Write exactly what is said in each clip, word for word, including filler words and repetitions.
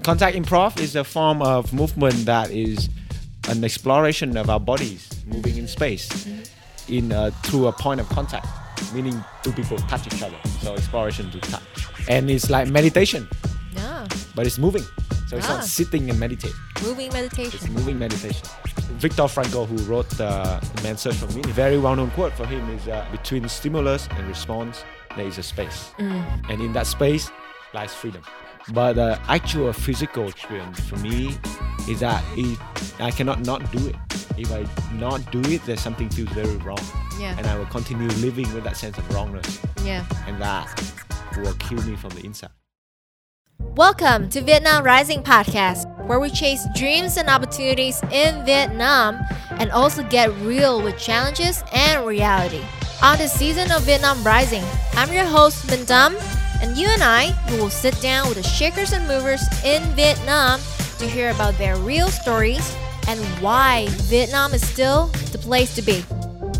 contact improv is a form of movement that is an exploration of our bodies moving in space mm-hmm. in uh, through a point of contact, meaning two people touch each other. So exploration to touch, and it's like meditation. Yeah. But it's moving, so it's ah. not sitting and meditate. Moving meditation. It's moving meditation. Viktor Frankl, who wrote uh, Man's Search for Meaning, a very well-known quote for him is uh, between stimulus and response, there is a space. Mm. And in that space lies freedom. But the uh, actual physical experience for me is that it, I cannot not do it. If I not do it, there's something feels very wrong. Yeah. And I will continue living with that sense of wrongness. Yeah. And that will kill me from the inside. Welcome to Vietnam Rising Podcast, where we chase dreams and opportunities in Vietnam and also get real with challenges and reality. On this season of Vietnam Rising, I'm your host, Minh Dam, and you and I we will sit down with the shakers and movers in Vietnam to hear about their real stories and why Vietnam is still the place to be.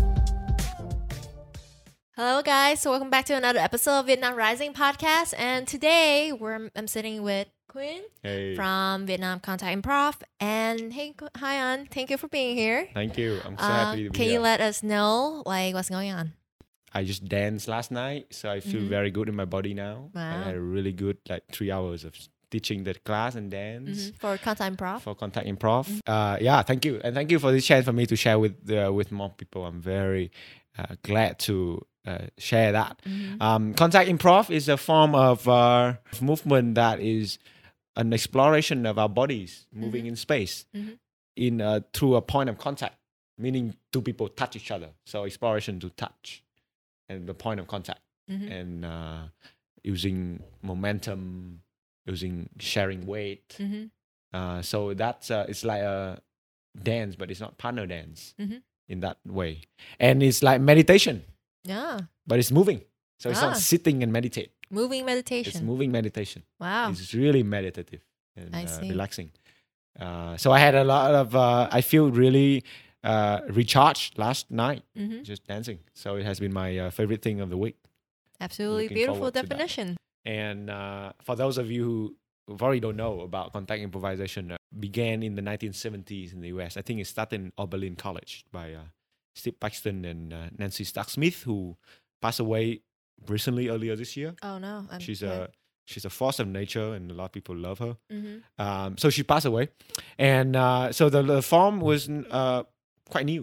Hello guys, so welcome back to another episode of Vietnam Rising Podcast, and today we're I'm sitting with Quinn hey. from Vietnam Contact Improv, and hey, hi An, thank you for being here. Thank you, I'm so uh, happy to be can here. you let us know like what's going on? I just danced last night, so I feel mm-hmm. very good in my body now. Wow. I had a really good like three hours of teaching the class and dance mm-hmm. for Contact Improv. For Contact Improv, mm-hmm. uh, yeah, thank you, and thank you for this chance for me to share with uh, with more people. I'm very uh, glad to. Uh, share that. Mm-hmm. Um, Contact Improv is a form of uh, movement that is an exploration of our bodies moving mm-hmm. in space mm-hmm. in uh, through a point of contact, meaning two people touch each other. So exploration to touch and the point of contact mm-hmm. and uh, using momentum, using sharing weight. Mm-hmm. Uh, so that's uh, it's like a dance, but it's not partner dance mm-hmm. in that way. And it's like meditation. Yeah. But it's moving. So it's ah. not sitting and meditate. Moving meditation. It's moving meditation. Wow. It's really meditative and I uh, see. relaxing. Uh, so I had a lot of, uh, I feel really uh, recharged last night mm-hmm. just dancing. So it has been my uh, favorite thing of the week. Absolutely Looking beautiful definition. And uh, for those of you who already don't know about contact improvisation, uh, began in the nineteen seventies in the U S. I think it started in Oberlin College by uh, Steve Paxton and uh, Nancy Stark-Smith, who passed away recently earlier this year. Oh no! I'm, she's yeah. a she's a force of nature, and a lot of people love her. Mm-hmm. Um, so she passed away, and uh, so the, the form was uh, quite new,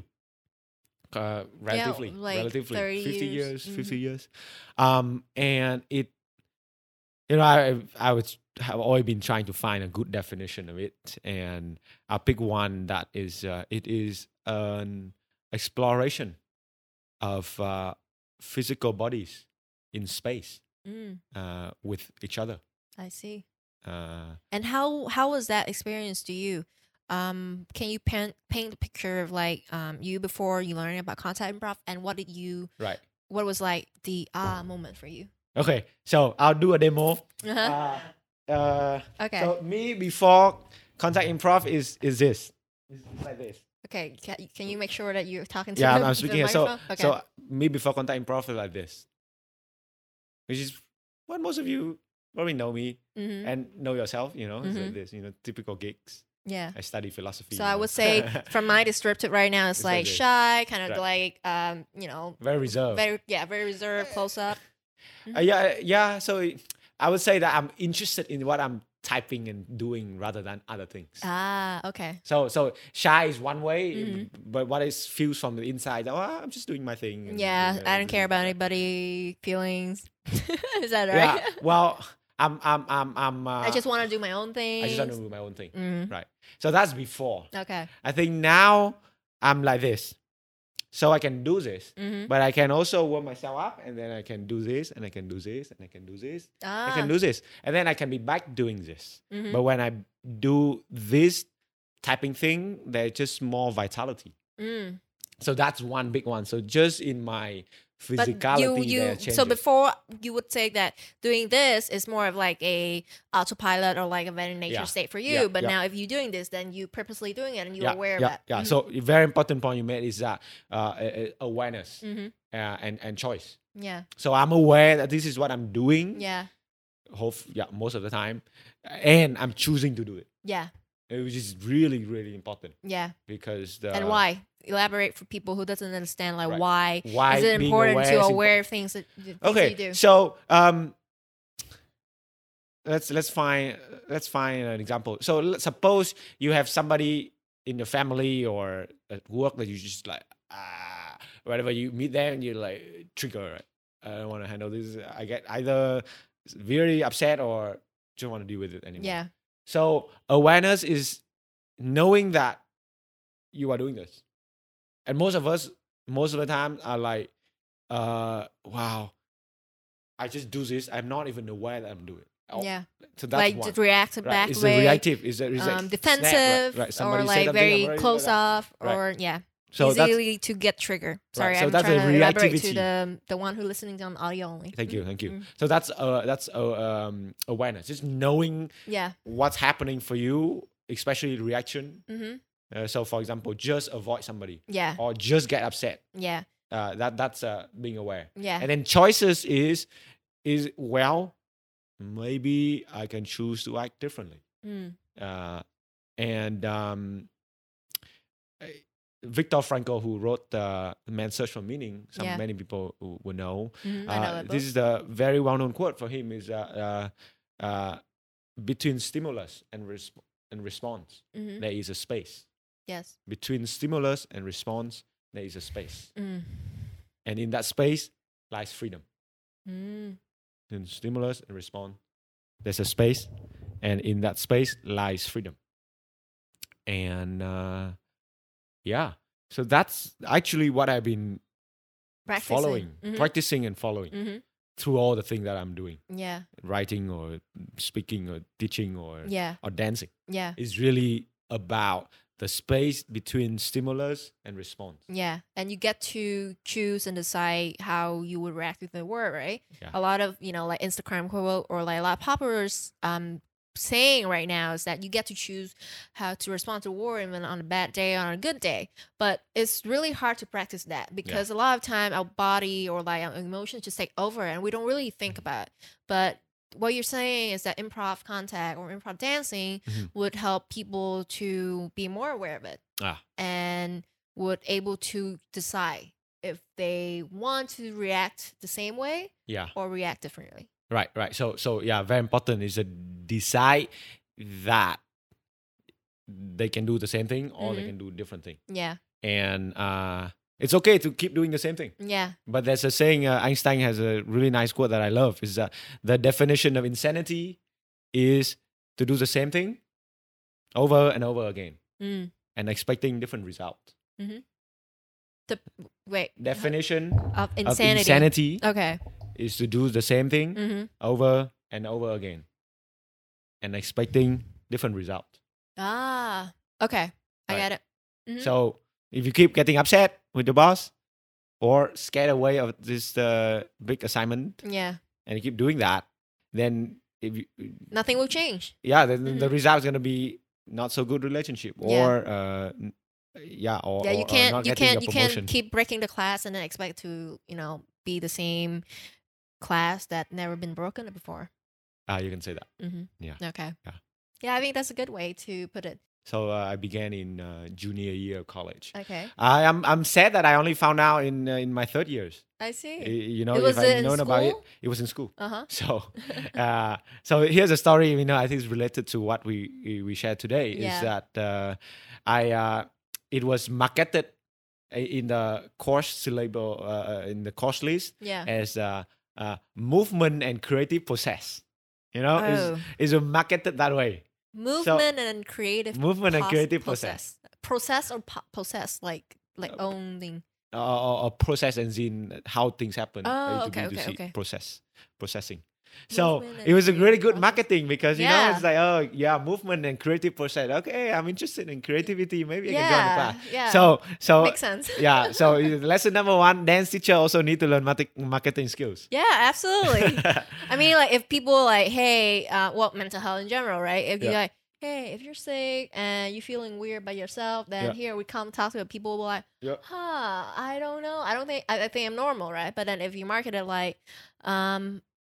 uh, relatively, yeah, like relatively, fifty years, years mm-hmm. fifty years, um, and it, you know, I I was have always been trying to find a good definition of it, and I pick one that is uh, it is an exploration of uh, physical bodies in space mm. uh, with each other. I see. Uh, and how how was that experience to you? Um, can you paint paint a picture of like um, you before you learned about contact improv, and what did you right? What was like the ah moment for you? Okay, so I'll do a demo. Uh-huh. Uh, uh, okay. So me before contact improv is is this. It's like this. Okay, can, can you make sure that you're talking to yeah, the, I'm speaking here. So, okay. so me before contact improv is like this, which is what most of you probably know me mm-hmm. and know yourself. You know, mm-hmm. it's like this. You know, typical gigs. Yeah, I study philosophy. So I would say, from my descriptive right now, it's, it's like, like shy, kind of right. like um, you know, very reserved. Very yeah, very reserved, close up. Mm-hmm. Uh, yeah, yeah. So I would say that I'm interested in what I'm typing and doing rather than other things. Ah, okay. So so shy is one way, mm-hmm. but what is feels from the inside, oh, I'm just doing my thing. And, yeah, you know, I don't care about anybody's feelings. Is that right? Yeah, well, I'm, I'm, I'm, I'm uh, I just want to do my own thing. I just want to do my own thing. Mm-hmm. Right. So that's before. Okay. I think now I'm like this. So I can do this, mm-hmm. but I can also warm myself up, and then I can do this, and I can do this, and I can do this, ah. I can do this, and then I can be back doing this. Mm-hmm. But when I do this typing thing, there's just more vitality. Mm. So that's one big one. So just in my physicality, but you, you, there so before you would say that doing this is more of like a autopilot or like a very nature yeah. state for you. Yeah. But yeah. now if you're doing this, then you purposely doing it and you're yeah. aware yeah. of that. Yeah. Mm-hmm. So a very important point you made is that uh, awareness mm-hmm. uh, and and choice. Yeah. So I'm aware that this is what I'm doing. Yeah. Hope, yeah, most of the time, and I'm choosing to do it, Yeah. which is really really important Yeah. because the, And why? Elaborate for people who doesn't understand, like Right. why, Why is it being important aware to is aware of things that, things that Okay, you do? so um, let's let's find let's find an example. So let's suppose you have somebody in your family or at work that you just like ah, whenever you meet them, you like trigger. Right? I don't want to handle this. I get either very upset or don't want to deal with it anymore. Yeah. So awareness is knowing that you are doing this, and most of us, most of the time, are like, uh, wow, I just do this. I'm not even aware that I'm doing it. Oh, Yeah. So that's Like one. just react Right. back It's way. a reactive. It's a, it's a um, snap, defensive right, right. Somebody or said like something, I'm very already close like that. off Right. or yeah. So that's Easily to get triggered. Sorry, so I'm that's trying a to elaborate to reactivity. the the one who listening on audio only. thank you, thank you. Mm. So that's uh that's uh, um awareness. Just knowing Yeah. what's happening for you, especially reaction. Mm-hmm. Uh, so for example, just avoid somebody Yeah. or just get upset. Yeah. Uh, that that's uh, being aware. Yeah. And then choices is is well, maybe I can choose to act differently. Mm. Uh, and um, I- Viktor Frankl, who wrote uh, Man's Search for Meaning, some Yeah. many people w- will know. Mhm, Uh, I know that this book. is the very well-known quote for him: is uh, uh, uh, between stimulus and resp- and response, Mhm. there is a space. Yes. Between stimulus and response, there is a space, Mm. and in that space lies freedom. Mm. In stimulus and response, there's a space, and in that space lies freedom. And uh, yeah, so that's actually what I've been Practicing. following, Mhm. practicing and following Mhm. through all the things that I'm doing, Yeah. writing or speaking or teaching or Yeah. or dancing. Yeah. It's really about the space between stimulus and response. Yeah, and you get to choose and decide how you would react with the word, right? Yeah. A lot of, you know, like Instagram quote or like a lot of popular's um saying right now is that you get to choose how to respond to a word even on a bad day or on a good day. But it's really hard to practice that because a lot of time our body or like our emotions just take over and we don't really think about it. But what you're saying is that improv contact or improv dancing Mhm. would help people to be more aware of it Ah, and would able to decide if they want to react the same way yeah. or react differently. Right, right. So, so yeah, very important is to decide that they can do the same thing or they Mhm. can do different thing, Yeah, and uh, it's okay to keep doing the same thing. yeah, But there's a saying, uh, Einstein has a really nice quote that I love: is that the definition of insanity is to do the same thing over and over again mm. and expecting different results. The wait Definition of of insanity. insanity Okay. is to do the same thing Mm-hmm. over and over again and expecting different results. Ah. Okay. I Right. get it. Mhm. So if you keep getting upset with the boss or scared away of this uh, big assignment Yeah. and you keep doing that, then if you, Nothing will change. yeah, then the Mhm. result is gonna be not so good relationship Yeah. or uh, n- yeah, or, Yeah, or- you or can't. not You getting can't. your You promotion. can't keep breaking the class and then expect to, you know, be the same class that never been broken before. Ah, you can say that. Mm-hmm. Yeah. Okay. Yeah. Yeah, I think that's a good way to put it. So uh, I began in uh, junior year of college. Okay. I am I'm sad that I only found out in uh, in my third years. I Y- see. You know, It was if I'd in known about it, school? it was in school. Uh huh. So, uh, so here's a story. You know, I think it's related to what we we- we shared today. Yeah. Is that uh, I uh, it was marketed in the course syllable uh, in the course list Yeah. as uh, uh, movement and creative process. You know, Oh. it's, it's marketed that way. Movement and creative. Movement and pos- creative process. Process or po- possess, like like Uh, owning. Or, or, or process and in how things happen. Oh, uh, to okay, B two C, okay, okay. Process, processing. So Movement it and was a really creative good process. marketing because you know Yeah. it's like, oh yeah, movement and creative process. Okay, I'm interested in creativity. Maybe I can join the Yeah. class. Yeah. So so Makes sense. yeah. So lesson number one: dance teacher also need to learn mati- marketing skills. Yeah, absolutely. I mean, like if people like, hey, uh, well, mental health in general, right? If you Yeah. like, hey, if you're sick and you're feeling weird by yourself, then Yeah. here we come talk to people like, Yeah. huh, I don't know, I don't think, I, I think I'm normal, right? But then if you market it like, um,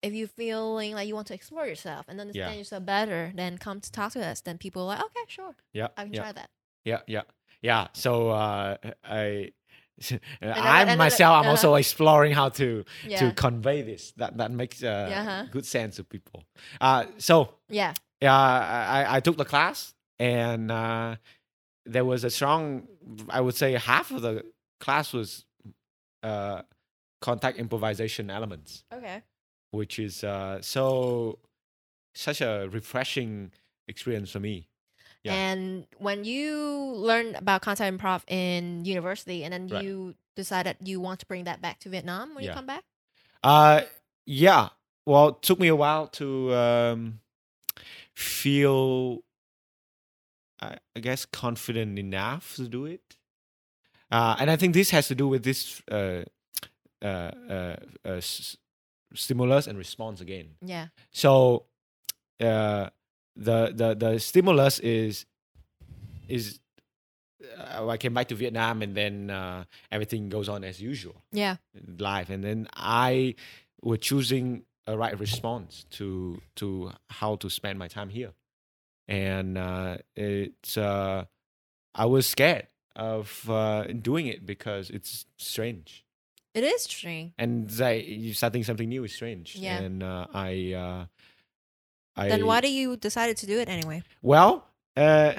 if you're feeling like you want to explore yourself and understand Yeah. yourself better, then come to talk to us. Then people are like, okay, sure, Yeah. I can yeah. try that. Yeah, yeah, yeah. So uh, I, then- I and then- myself, I'm uh-huh. also exploring how to Yeah. to convey this. That that makes uh, Yeah, huh. good sense to people. Uh, so Yeah. yeah, I I took the class, and uh, there was a strong, I would say, half of the class was uh, contact improvisation elements, Okay. which is uh, so such a refreshing experience for me. Yeah. And when you learned about contact improv in university, and then Right. you decided you want to bring that back to Vietnam when you Yeah. come back. Uh, yeah. Well, it took me a while to um, feel, I, I guess, confident enough to do it. Uh, and I think this has to do with this uh, uh, uh, uh, s- stimulus and response again. Yeah. So uh, the the the stimulus is is uh, I came back to Vietnam, and then uh, everything goes on as usual. Yeah. Life, and then I were choosing a right response to to how to spend my time here, and uh, it's uh, I was scared of uh, doing it because it's strange, It is strange. and like you starting something new is strange. Yeah. And uh, I uh, I Then why do you decided to do it anyway? well uh,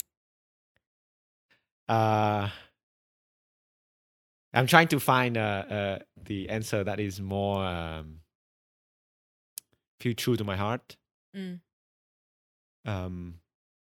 uh, I'm trying to find uh, uh, the answer that is more um, feel true to my heart. Mm. Um,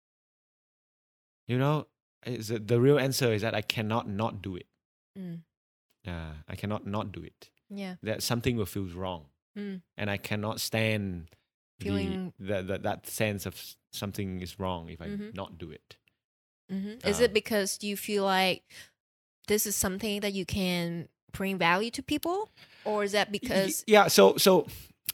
you know, is that the real answer is that I cannot not do it. Mm. Uh, I cannot not do it. Yeah. That something will feel wrong, Mm. and I cannot stand Feeling- the, the, the that sense of s- something is wrong if I Mhm. not do it. hmm Is Uh, it because you feel like this is something that you can bring value to people, or is that Y- because yeah, so so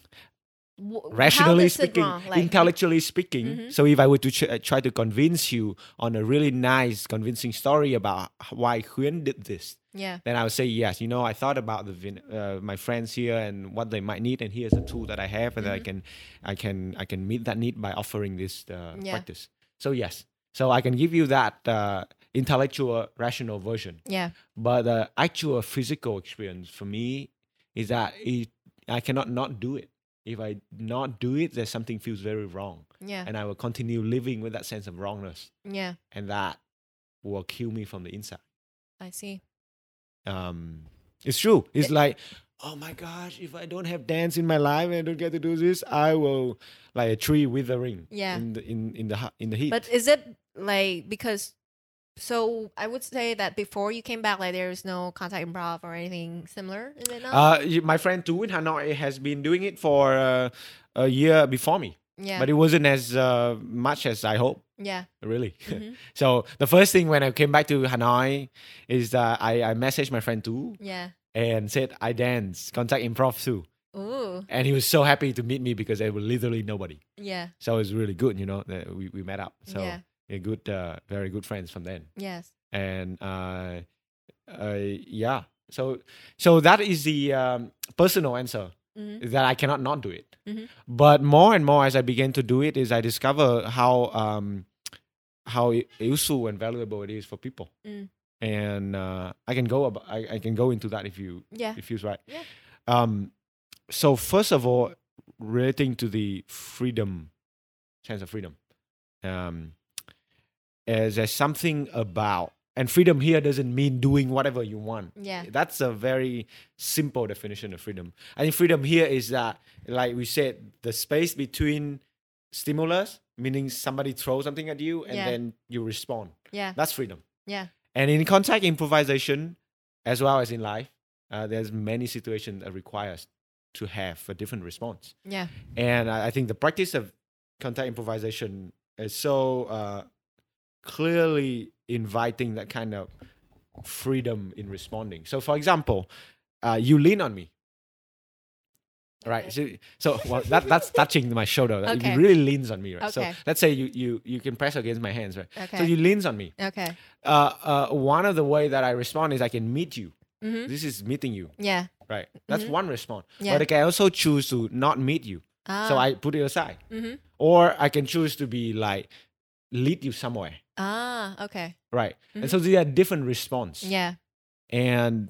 w- how rationally is it speaking, wrong? Like, intellectually speaking, Mhm. so if I were to ch- uh, try to convince you on a really nice, convincing story about h- why Huyên did this, yeah, then I would say yes. You know, I thought about the Vin- uh, my friends here and what they might need, and here's a tool that I have, and that I Mhm. can, I can, I can meet that need by offering this uh, Yeah. practice. So yes, so I can give you that uh, intellectual, rational version. yeah, But the actual physical experience for me is that it, I cannot not do it. If I not do it, there's something feels very wrong, yeah, and I will continue living with that sense of wrongness, yeah. and that will kill me from the inside. I see. Um, it's true. It's like, oh my gosh, if I don't have dance in my life and I don't get to do this, I will like a tree withering. Yeah. In the in in the hu- in the heat. But is it like because? So I would say that before you came back, like there was no contact improv or anything similar in Vietnam. uh, y- my friend Tu in Hanoi has been doing it for uh, a year before me, yeah, but it wasn't as uh, much as I hope. yeah, Really. Mhm. So the first thing when I came back to Hanoi is that I I messaged my friend Tu yeah. and said I dance contact improv too, Ooh, and he was so happy to meet me because there was literally nobody. yeah, So it was really good, you know, that we, we met up. So Yeah. we're good, uh, very good friends from then. yes, And uh, uh, yeah, so so that is the um, personal answer hmm is that I cannot not do it. Mhm. But more and more as I began to do it, is I discover how um, how i- useful and valuable it is for people. Mm. And uh, I can go about, I, I can go into that if you yeah, if feels right. Yeah. Um, so first of all, relating to the freedom, sense of freedom, um, is there's something about, and freedom here doesn't mean doing whatever you want. yeah, That's a very simple definition of freedom. I think freedom here is that, like we said, the space between stimulus, meaning somebody throws something at you and Yeah. then you respond. yeah, That's freedom. yeah, And in contact improvisation, as well as in life, uh, there's many situations that requires to have a different response. yeah, And I, I think the practice of contact improvisation is so uh, clearly inviting that kind of freedom in responding. So, for example, uh, you lean on me. Right, so, so well, that that's touching my shoulder. That Okay. It really leans on me, right? So Okay. let's say you you you can press against my hands, right? Okay. So you leans on me. okay, Uh, uh, one of the way that I respond is I can meet you. Mm-hmm. This is meeting you. Yeah. Right. That's Mm-hmm. one response. Yeah. But I can also choose to not meet you. Ah. So I put it aside. Mm-hmm. Or I can choose to be like, lead you somewhere. Ah, okay. Right. Mhm. And so they are different response. Yeah. And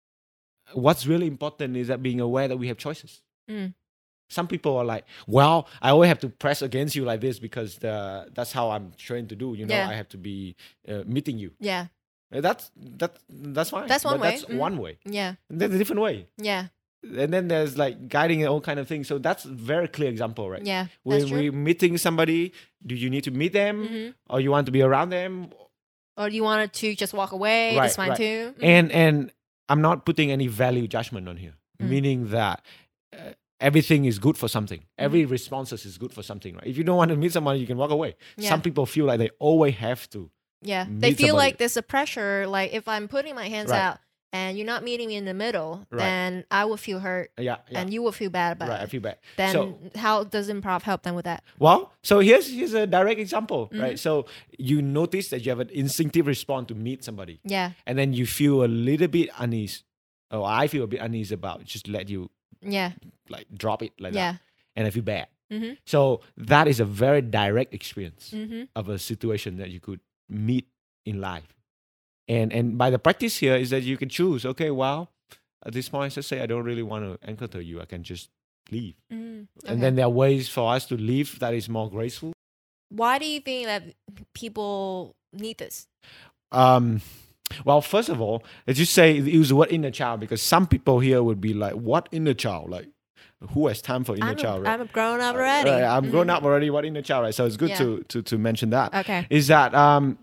what's really important is that being aware that we have choices. Mm. Some people are like, well, I always have to press against you like this because the, that's how I'm trained to do. You know, Yeah. I have to be uh, meeting you. Yeah. Uh, That's that that's fine. That's one But way. That's Mhm. one way. Yeah. And there's a different way. Yeah. And then there's like guiding and all kind of things. So that's a very clear example, right? Yeah. When That's true. we're meeting somebody, do you need to meet them Mhm. or you want to be around them? Or do you want to just walk away? Right, That's fine right. too. Mhm. And and I'm not putting any value judgment on here, Mm. meaning that uh, everything is good for something. Every responses is good for something, right? If you don't want to meet someone, you can walk away. Yeah. Some people feel like they always have to. Yeah. They meet feel somebody. like there's a pressure. Like if I'm putting my hands Right. out and you're not meeting me in the middle, Right. then I will feel hurt Yeah, yeah. and you will feel bad about right, I it. feel bad. Then so, how does improv help them with that? well, so here's here's a direct example, Mm-hmm. right? So you notice that you have an instinctive response to meet somebody, Yeah. and then you feel a little bit uneasy, or I feel a bit uneasy about just let you Yeah. like drop it like Yeah. that, and I feel bad. Mm-hmm. So that is a very direct experience Mm-hmm. of a situation that you could meet in life. And and by the practice here is that you can choose, okay, well, at this point, let's say I don't really want to encounter you, I can just leave. Mm, okay. And then there are ways for us to leave that is more graceful. Why do you think that people need this? Um, well, first of all, let's just say use the word inner child because some people here would be like, what inner child? Like, who has time for inner I'm a, child? Right? I'm a grown up already. Right, I'm Mhm. grown up already. What inner child? Right. So it's good Yeah. to, to to mention that. Okay. Is that um,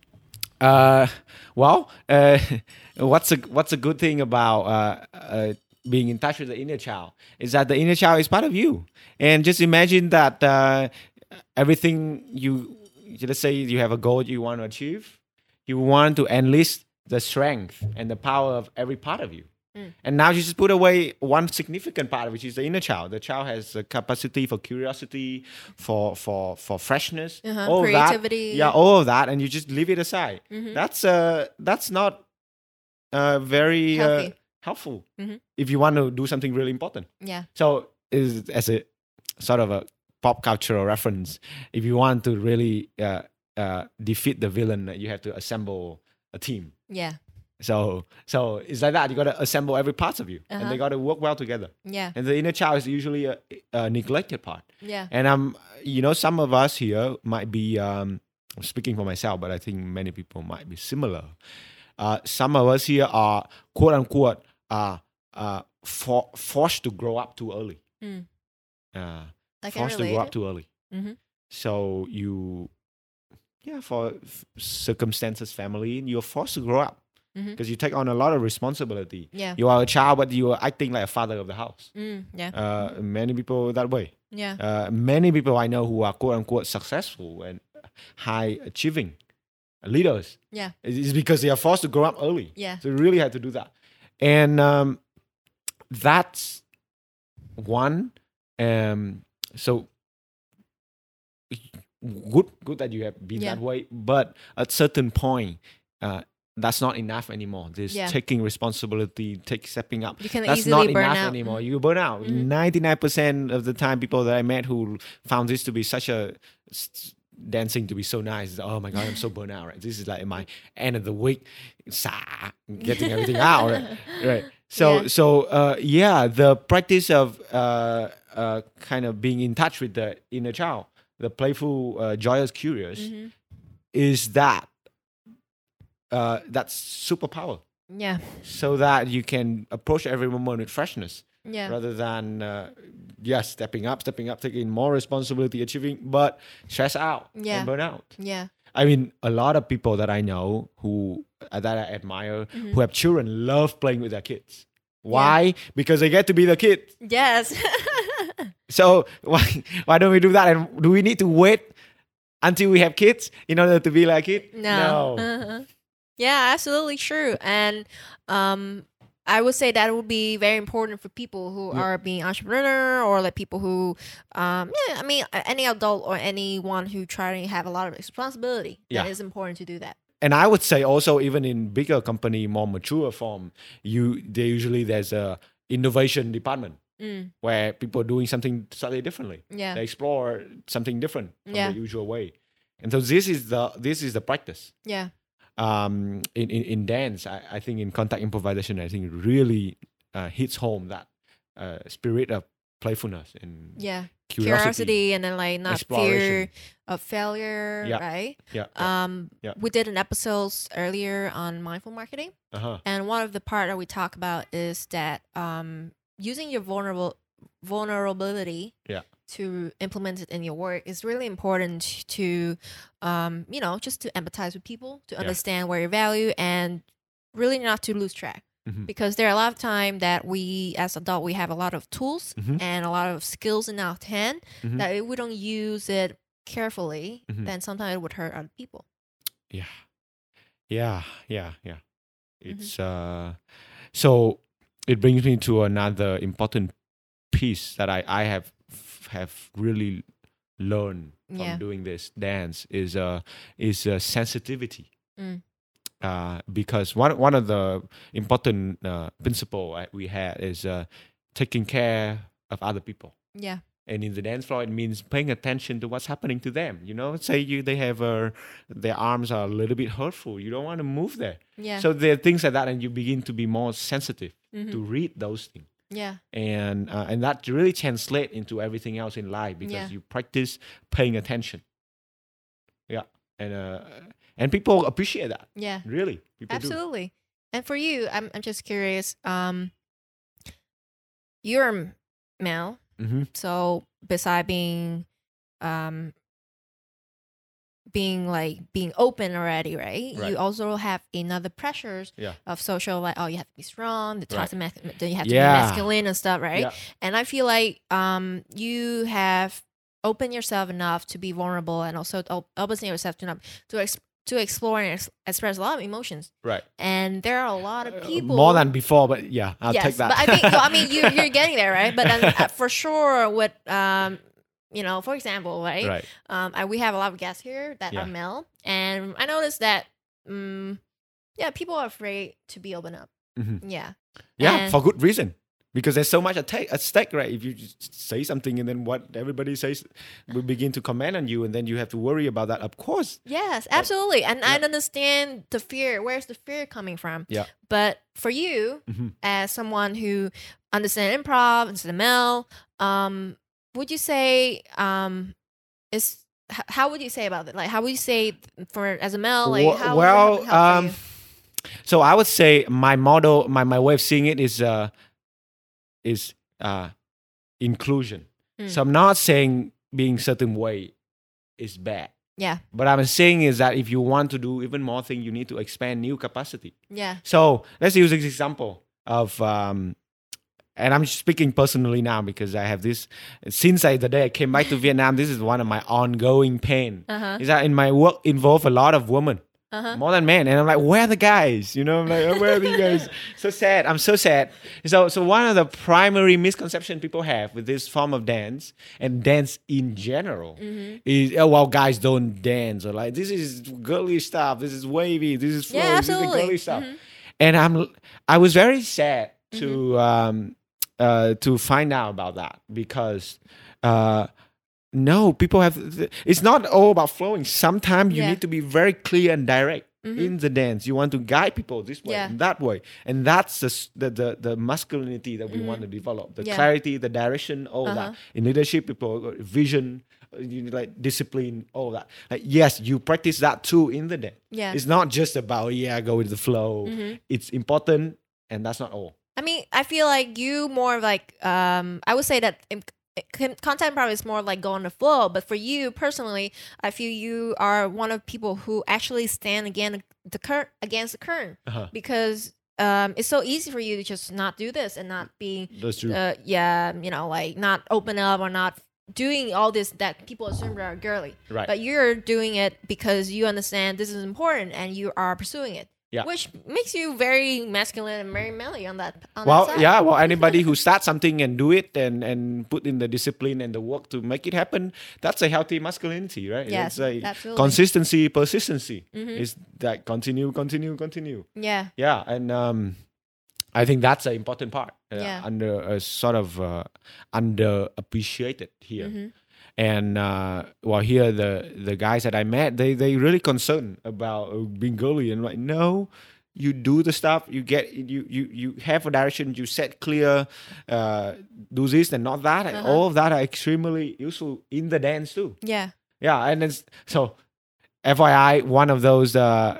uh, well, uh, what's a what's a good thing about uh, uh being in touch with the inner child is that the inner child is part of you, and just imagine that uh, everything you let's say you have a goal you want to achieve, you want to enlist the strength and the power of every part of you. Mm. And now you just put away one significant part, which is the inner child. The child has a capacity for curiosity, for for for freshness, Uh-huh. all of that. Creativity. Yeah, all of that, and you just leave it aside. Mhm. That's uh that's not uh very uh, Healthy. helpful Mhm. if you want to do something really important. Yeah. So is as a sort of a pop cultural reference, if you want to really uh, uh, defeat the villain, you have to assemble a team. Yeah. So so it's like that. You got to assemble every part of you, Uh-huh. and they got to work well together. Yeah. And the inner child is usually a, a neglected part. Yeah. And um, you know, some of us here might be um, I'm speaking for myself, but I think many people might be similar. Uh, some of us here are quote unquote uh, uh, for, forced to grow up too early. Mm. Uh, I can forced to relate. grow up too early. Mhm. So you, yeah, for f- circumstances, family, you're forced to grow up Mhm. because you take on a lot of responsibility. Yeah. You are a child, but you are acting like a father of the house. Mm, yeah. Uh, many people that way. Yeah. Uh, many people I know who are quote unquote successful and high achieving leaders. Yeah. It's because they are forced to grow up early. Yeah. So you really have to do that. And um, that's one. Um, so good, good that you have been Yeah. that way. But at certain point, uh, that's not enough anymore. This Yeah. taking responsibility, take stepping up. You can That's easily not burn enough out. anymore. You burn out. Mhm. ninety-nine percent of the time, people that I met who found this to be such a s- dancing to be so nice. Oh my god, I'm so burnt out. Right? This is like my end of the week, sa- getting everything out. Right? Right. So Yeah. so uh, yeah, the practice of uh, uh, kind of being in touch with the inner child, the playful, uh, joyous, curious, Mhm. is that uh, that's superpower. Yeah. So that you can approach every moment with freshness Yeah. rather than uh, yes, stepping up, stepping up, taking more responsibility, achieving, but stress out Yeah. and burn out. Yeah. I mean, a lot of people that I know who uh, that I admire Mm-hmm. who have children love playing with their kids. Why? Because they get to be the kid. Yes. So why why don't we do that? And do we need to wait until we have kids in order to be like it? No. Uh-huh. Yeah, absolutely true. And um, I would say that would be very important for people who Yeah. are being entrepreneur or like people who, um, yeah, I mean, any adult or anyone who try to have a lot of responsibility. Yeah. It is important to do that. and I would say also even in bigger company, more mature form, you they usually there's a innovation department Mm. where people are doing something slightly differently. Yeah. They explore something different from Yeah. the usual way, and so this is the this is the practice. Yeah. Um, in, in in dance, I, I think in contact improvisation, I think it really uh, hits home that uh, spirit of playfulness and Yeah. curiosity. Curiosity and then like not fear exploration. of failure, Yeah. right? Yeah. yeah. Um, Yeah. we did an episode earlier on mindful marketing, Uh-huh. and one of the part that we talk about is that um, using your vulnerable vulnerability Yeah. to implement it in your work is really important to, um, you know, just to empathize with people, to Yeah. understand where you value, and really not to lose track. Mhm. Because there are a lot of time that we as adult we have a lot of tools Mhm. and a lot of skills in our hand Mhm. that if we don't use it carefully, Mhm. then sometimes it would hurt other people. Yeah. Yeah. Yeah. Yeah. Mm-hmm. It's uh so it brings me to another important piece that I, I have have really learned from Yeah. doing this dance is uh is uh, sensitivity. Mm. Uh, because one one of the important uh, principle uh, we had is uh, taking care of other people. Yeah. And in the dance floor, it means paying attention to what's happening to them. You know, say you they have uh, their arms are a little bit hurtful. You don't want to move there. Yeah. So there are things like that, and you begin to be more sensitive Mhm. to read those things, Yeah. and uh, and that really translate into everything else in life because Yeah. you practice paying attention. Yeah, and uh, and people appreciate that. Yeah. Really, people do. Absolutely. And for you, I'm I'm just curious. Um, you're a male, Mm-hmm. so beside being, um, being like being open already, right? Right. You also have another pressures Yeah. of social, like oh, you have to be strong, the Right. toxic, mas- then you have to Yeah. be masculine and stuff, right? Yeah. And I feel like um, you have opened yourself enough to be vulnerable, and also op- opening yourself to not to ex- to explore and ex- express a lot of emotions. Right. And there are a lot of Uh, people more than before, but yeah, I'll yes, take that. but I think, well, I mean, you, you're getting there, right? But then uh, for sure, with, um, you know, for example, right? Right. Um, I, we have a lot of guests here that Yeah. are male, and I noticed that, um, yeah, people are afraid to be open up. Mhm. Yeah. Yeah, And- for good reason. Because there's so much at, ta- at stake, right? If you just say something and then what everybody says will begin to comment on you, and then you have to worry about that. Of course. Yes, absolutely. And I Yeah. understand the fear. Where's the fear coming from? Yeah. But for you, Mhm. as someone who understands improv, and the male, um, would you say um, is h- how would you say about it? Like, how would you say for as a male? Like, Wh- how well, would it help um, for so I would say my model, my, my way of seeing it is uh, is uh, inclusion. Mm. So I'm not saying being certain way is bad. you? Yeah, But I'm saying is that if you want to do even more things, you need to expand new capacity. yeah, So let's use this example of, um, and I'm speaking personally now because I have this, since I, the day I came back to Vietnam, this is one of my ongoing pain. uh huh, Is that in my work involve a lot of women, uh huh, more than men. And I'm like, where are the guys? You know, I'm like, where are the guys? So sad. I'm so sad. So, so one of the primary misconceptions people have with this form of dance and dance in general mm-hmm. is, oh, well, guys don't dance, or like, this is girly stuff. This is wavy. This is flowy. Yeah, This is the absolutely. girly stuff. Mhm. And I'm, I was very sad to, Mm-hmm. um, uh, to find out about that because, uh, no, people have. It's not all about flowing. Sometimes you Yeah. need to be very clear and direct Mhm. in the dance. You want to guide people this way Yeah. and that way, and that's the s- the the, the masculinity that we Mhm. want to develop. The Yeah. clarity, the direction, all Uh-huh. that. In leadership, people got vision, uh, you need, like discipline, all that. Like, yes, you practice that too in the dance. Yeah. It's not just about yeah, go with the flow. Mhm. It's important, and that's not all. I mean, I feel like you more like um, I would say that in, con- content probably is more like go on the flow. But for you personally, I feel you are one of people who actually stand against the current against the current Uh-huh. because um, it's so easy for you to just not do this and not be That's true. uh, yeah, you know, like not open up or not doing all this that people assume are girly. Right. But you're doing it because you understand this is important and you are pursuing it. Yeah. Which makes you very masculine and very manly on that. On Well, that side. yeah. Well, anybody who starts something and do it and and put in the discipline and the work to make it happen, that's a healthy masculinity, right? Yes, it's a absolutely. consistency, persistency. Mhm. Is that continue, continue, continue? Yeah. Yeah, and um, I think that's an important part. Uh, Yeah. Under uh, sort of uh, underappreciated here. Mhm. And uh, well, here the the guys that I met, they they really concerned about uh, being girly, and like, no, you do the stuff, you get you you you have a direction, you set clear, uh, do this and not that. And Uh-huh. all of that are extremely useful in the dance too. Yeah. Yeah, and it's so. F Y I, one of those uh,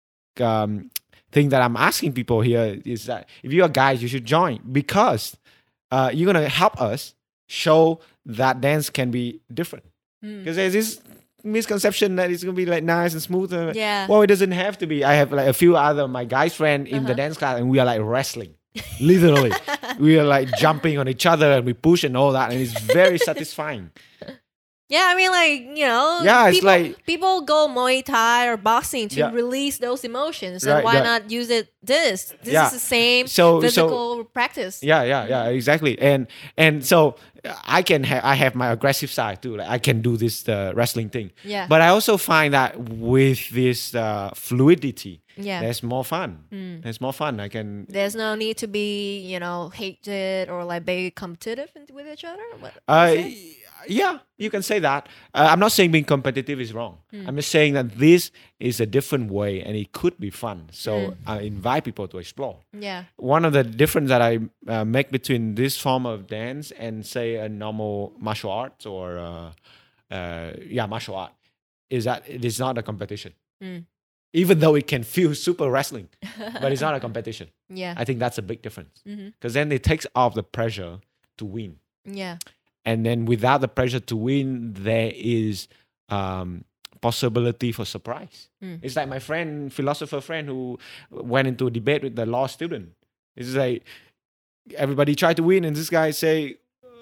um, thing that I'm asking people here is that if you're guys, you should join because uh, you're gonna help us show that dance can be different. Mm. Because there's this misconception that it's gonna be like nice and smooth. And, Yeah. Well, it doesn't have to be. I have like a few other my guys friend in the Uh-huh. dance class, and we are like wrestling, literally. We are like jumping on each other and we push and all that, and it's very satisfying. Yeah, I mean, like, you know, Yeah, it's people, like- people go Muay Thai or boxing to Yeah. release those emotions. So Right, why right. not use it this? This Yeah. is the same So- so- physical practice. Yeah, yeah, yeah, exactly. And and so uh, I can have I have my aggressive side too. Like I can do this uh, wrestling thing. Yeah. But I also find that with this uh, fluidity, Yeah. there's more fun. Mm. There's more fun. I can. There's no need to be, you know, hated or like very competitive in- with each other. What, what Uh, you say? yeah, you can say that. Uh, I'm not saying being competitive is wrong. Hmm. I'm just saying that this is a different way and it could be fun. So Hmm. I invite people to explore. Yeah. One of the difference that I uh, make between this form of dance and say a normal martial arts or uh, uh, yeah martial art is that it is not a competition. Mm. Even though it can feel super wrestling, but it's not a competition. Yeah. I think that's a big difference Mhm. because then it takes off the pressure to win. Yeah. And then without the pressure to win, there is um, possibility for surprise. Mm. It's like my friend, philosopher friend, who went into a debate with the law student. It's like everybody tried to win, and this guy say,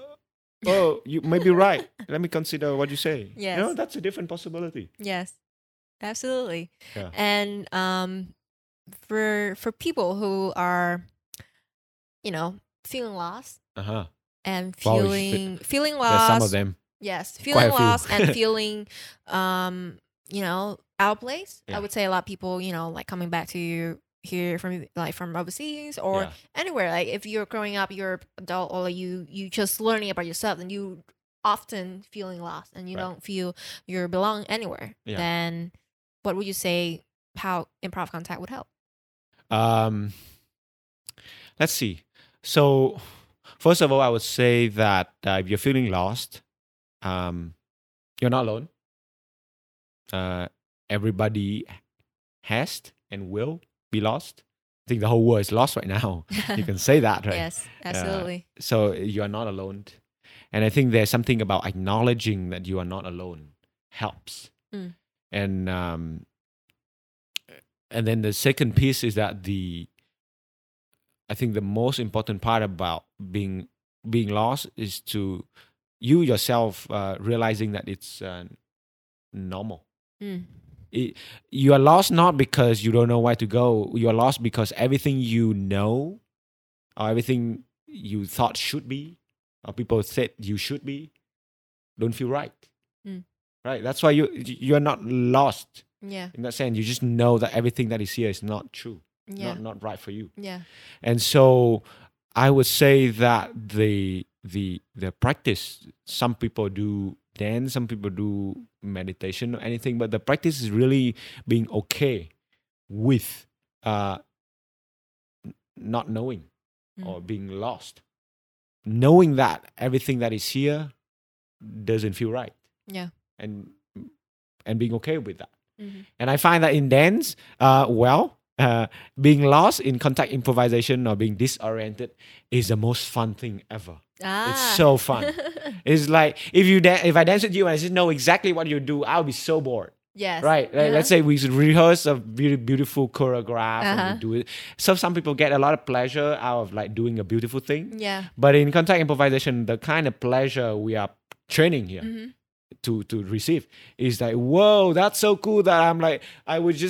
"Oh, you may be right. Let me consider what you say." Yes. You know, that's a different possibility. Yes. Absolutely. Yeah. And um for for people who are, you know, feeling lost Uh huh. and Wow, you feeling feeling There's lost. some of them. Yes, Quite feeling a few. lost and feeling, um, you know, out of place. Yeah. I would say a lot of people, you know, like coming back to you here from like from overseas or Yeah. anywhere. Like if you're growing up, you're adult, or you you just learning about yourself, and you often feeling lost, and you Right. don't feel you belong anywhere. Yeah. Then, what would you say? How improv contact would help? Um, let's see. So, first of all, I would say that uh, if you're feeling lost, um, you're not alone. Uh, everybody has and will be lost. I think the whole world is lost right now. You can say that, right? Yes, absolutely. So you are not alone. And I think there's something about acknowledging that you are not alone helps. Mm. And um, and then the second piece is that the I think the most important part about being being lost is to you yourself uh, realizing that it's uh, normal. Mm. It, you are lost not because you don't know where to go. You are lost because everything you know or everything you thought should be or people said you should be don't feel right. Mm. Right? That's why you you're not lost Yeah, in that sense. You just know that everything that is here is not true, yeah, not not right for you. yeah. And so I would say that the the the practice, some people do dance, some people do meditation or anything, but the practice is really being okay with uh, n- not knowing Mm. or being lost. Knowing that everything that is here doesn't feel right. Yeah. And and being okay with that. Mhm. And I find that in dance, uh, well, uh, being lost in contact improvisation or being disoriented is the most fun thing ever. Ah. It's so fun. It's like if you da- if I dance with you and I just know exactly what you do, I'll be so bored. Yes. Right? Like, Uh-huh. Let's say we rehearse a very beautiful choreograph and Uh-huh. we do it. So some people get a lot of pleasure out of like doing a beautiful thing. Yeah. But in contact improvisation, the kind of pleasure we are training here Mhm. to to receive is like, whoa, that's so cool that I'm like I would just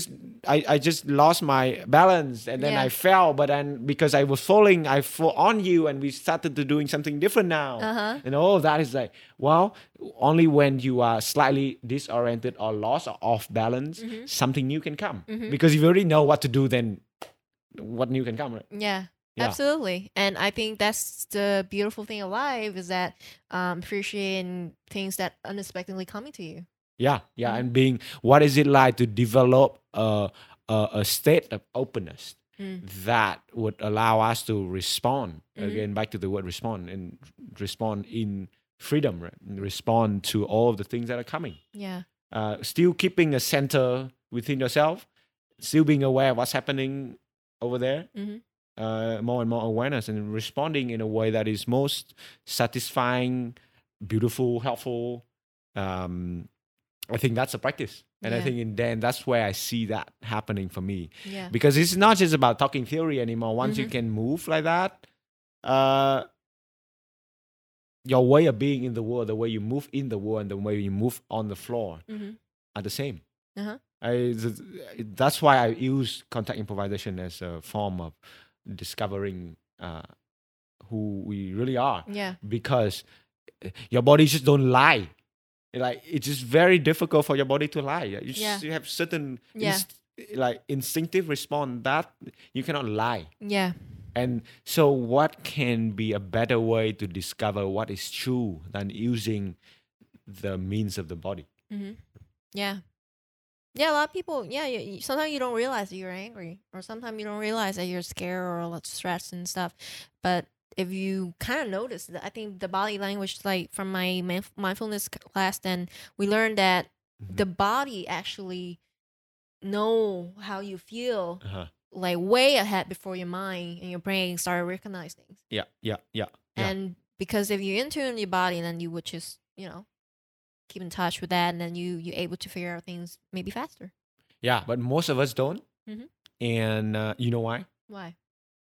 I, I just lost my balance and then Yeah. I fell. But then because I was falling, I fall on you and we started to doing something different now. Uh-huh. And all that is like, well, only when you are slightly disoriented or lost or off balance, Mm-hmm. something new can come. Because if you already know what to do, then what new can come, right? Yeah, Yeah. absolutely. And I think that's the beautiful thing of life is that um, appreciating things that unexpectedly coming to you. Yeah, yeah, and being, what is it like to develop a a, a state of openness Mm. that would allow us to respond Mhm. again, back to the word respond, and respond in freedom, right? And respond to all of the things that are coming. Yeah. Uh, still keeping a center within yourself, still being aware of what's happening over there. Mm-hmm. Uh, more and more awareness and responding in a way that is most satisfying, beautiful, helpful. Um, I think that's a practice. And I Yeah. think in then that's where I see that happening for me. Yeah. Because it's not just about talking theory anymore. Once you Mhm. can move like that, uh, your way of being in the world, the way you move in the world, and the way you move on the floor Mm-hmm. are the same. Uh-huh. I, th- that's why I use contact improvisation as a form of discovering uh, who we really are. Yeah. Because your body just don't lie. Like, it's just very difficult for your body to lie. You just Yeah. you have certain Yeah. inst- like instinctive response that you cannot lie. Yeah. And so what can be a better way to discover what is true than using the means of the body? Mm-hmm. Yeah. Yeah, a lot of people, yeah, you, you, sometimes you don't realize that you're angry, or sometimes you don't realize that you're scared or a lot stressed and stuff. But if you kind of notice that, I think the body language, like from my mindf- mindfulness class, then we learned that Mhm. the body actually know how you feel Uh-huh. like way ahead before your mind and your brain start to recognize things. Yeah, yeah, yeah, yeah. And because if you intune your body, then you would just, you know, keep in touch with that, and then you you're able to figure out things maybe faster. Yeah, but most of us don't. Mhm. And uh, you know why? Why?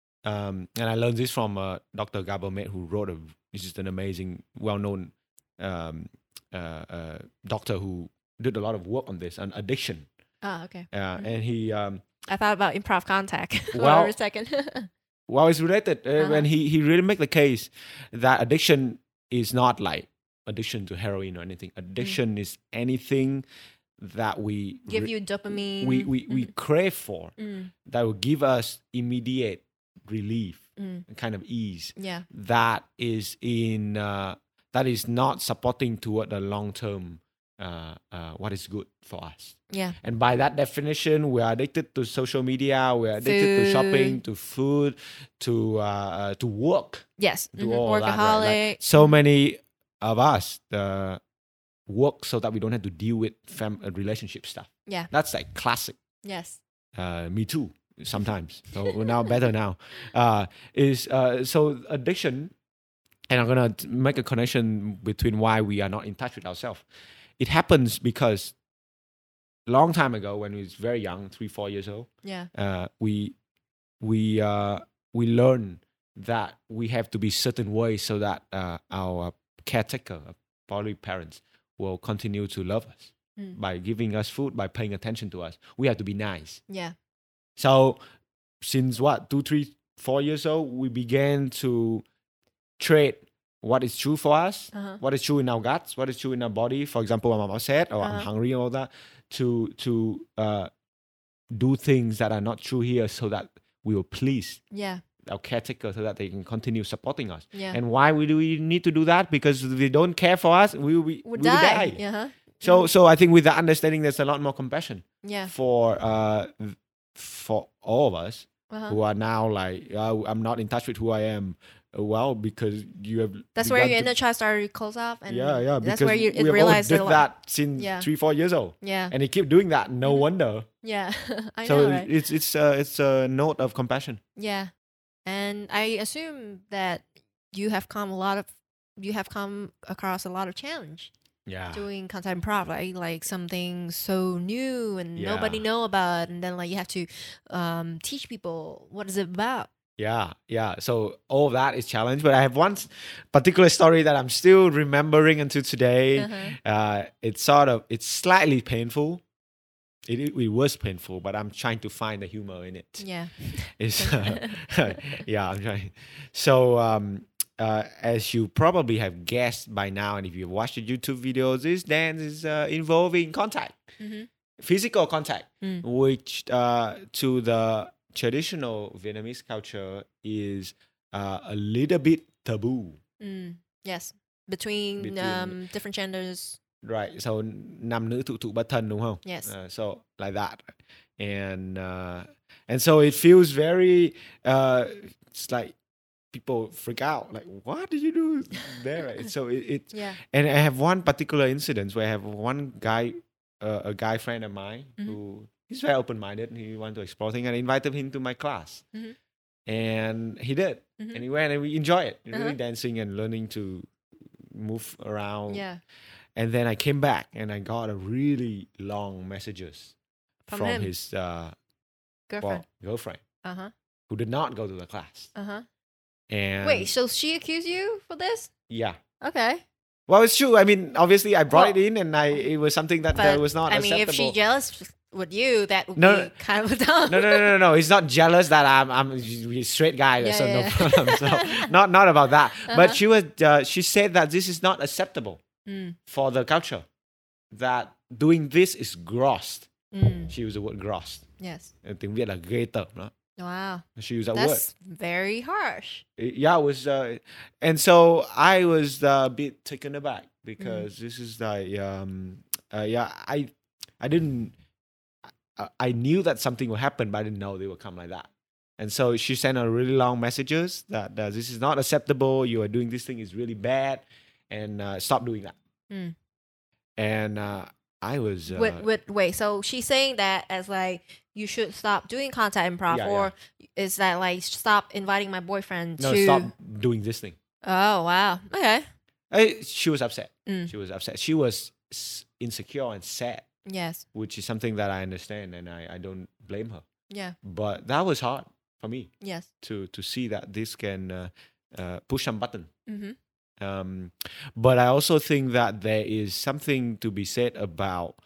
Um, and I learned this from uh, Doctor Gabor Mate, who wrote a, this is an amazing, well-known um, uh, uh, doctor who did a lot of work on this, on addiction. Ah, okay. Uh, Mhm. And he, um, I thought about improv contact for Well- a second. well, it's related. Uh, Uh-huh. And he, he really make the case that addiction is not like addiction to heroin or anything. Addiction is anything that we Give re- you dopamine. we, we, we crave for, Mm, that will give us immediate relief, mm, kind of ease. yeah. That is in uh, that is not supporting toward the long term uh, uh, what is good for us. Yeah. And by that definition, we are addicted to social media, we are addicted to shopping, to food, to uh, uh, to work, Yes. to Mhm. all that. Right? Workaholic. Like, so many of us uh, work so that we don't have to deal with fam- uh, relationship stuff. Yeah. That's like classic. Yes. Uh, me too. Sometimes. So we're now better now. Uh, is uh, so addiction, and I'm gonna t- make a connection between why we are not in touch with ourselves. It happens because long time ago, when we was very young, three, four years old, Yeah. uh, we we uh, we learn that we have to be certain ways so that uh, our caretaker, probably parents, will continue to love us Mm. by giving us food, by paying attention to us. We have to be nice. Yeah. So since what, two, three, four years old, we began to trade what is true for us, Uh-huh. what is true in our guts, what is true in our body. For example, when I'm upset or I'm Uh-huh. hungry and all that, to to uh, do things that are not true here so that we will please Yeah. our caretaker so that they can continue supporting us. Yeah. And why we do we need to do that? Because if they don't care for us, we will, be, Would we will die. die. Yeah. huh? So so I think with that understanding, there's a lot more compassion Yeah. for uh for all of us Uh-huh. who are now like, uh, I'm not in touch with who I am. Uh, Well, because you have. That's where begun your to- inner child started to close off, and Yeah, yeah. that's Because where you we it have all realized did a lot- that since Yeah. three, four years old, Yeah. and they keep doing that. No Mhm. wonder. Yeah. I so know, right? it's it's uh, it's a note of compassion. Yeah. And I assume that you have come a lot of you have come across a lot of challenge Yeah. doing content improv, right? Like something so new and nobody Yeah. know about, and then like you have to um, teach people what is it about. Yeah, yeah. So all of that is challenge. But I have one s- particular story that I'm still remembering until today. Uh-huh. Uh, it's sort of it's slightly painful, it, it it was painful, but I'm trying to find the humor in it. Yeah. It's uh, yeah, I'm trying. So um, uh, as you probably have guessed by now, and if you've watched the YouTube videos, this dance is uh, involving contact, Mhm. physical contact, Mm. which uh, to the traditional Vietnamese culture is uh, a little bit taboo. Mm. Yes. Between, Between- um different genders. Right. So nam nữ thụ thụ bất thân, đúng không? Yes. Uh, so like that, and uh, and so it feels very. Uh, it's like people freak out. Like, what did you do there? Right? So it, it. Yeah. And I have one particular incident where I have one guy, uh, a guy friend of mine Mhm. who he's very open minded. He wanted to explore things, and I invited him to my class, Mhm. and he did, Mhm. and he went, and we enjoyed it, really Uh-huh. dancing and learning to move around. Yeah. And then I came back and I got a really long messages From from, him? his uh, Girlfriend. well, girlfriend Uh huh. who did not go to the class. Uh huh. And Wait, so she accused you for this? yeah. Okay. Well, it's true. I mean, obviously, I brought Well, it in, and I it was something that But uh, was not I mean, acceptable. if she jealous with you, that would No, be no. kind of dumb. no, no, no, no, no. He's not jealous that I'm I'm a straight guy, Yeah, so yeah. no problem. So not not about that. Uh-huh. But she was uh, she said that this is not acceptable Mm. for the culture. That doing this is gross. Mm. She used the word gross. Yes. Tiếng Việt là ghê tởm đó. Wow. She used that word. That's very harsh. Yeah, it was, uh, and so I was uh, a bit taken aback because Mm. this is like, um, uh, yeah, I, I didn't, I, I knew that something would happen, but I didn't know they would come like that. And so she sent a really long messages that uh, this is not acceptable. You are doing this thing is really bad, and uh, stop doing that. Mm. And uh, I was, uh, With, with, wait, so she's saying that as like, you should stop doing contact improv, Yeah, or is that like, stop inviting my boyfriend no, to. stop doing this thing. Oh, wow. Okay. I, she was upset. Mm. She was upset. She was s- insecure and sad, Yes. which is something that I understand, and I, I don't blame her. Yeah. But that was hard for me Yes. to to see that this can uh, uh, push some button. Mm-hmm. Um, but I also think that there is something to be said about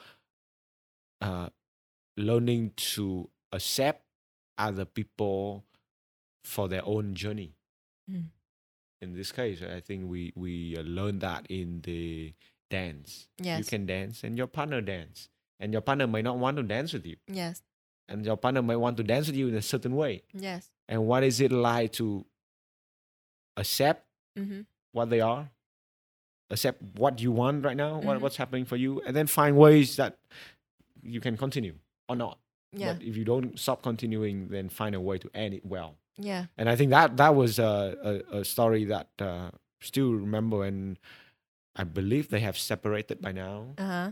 uh, learning to accept other people for their own journey. Mm. In this case, I think we we uh, learned that in the dance. You Yes. can dance, and your partner dance, and your partner may not want to dance with you, Yes. and your partner may want to dance with you in a certain way. Yes. And what is it like to accept Mm-hmm. what they are, accept what you want right now, what, Mhm. what's happening for you, and then find ways that you can continue or not. Yeah. But if you don't stop continuing, then find a way to end it well. Yeah. And I think that that was a, a, a story that uh, still remember, and I believe they have separated by now. Uh huh.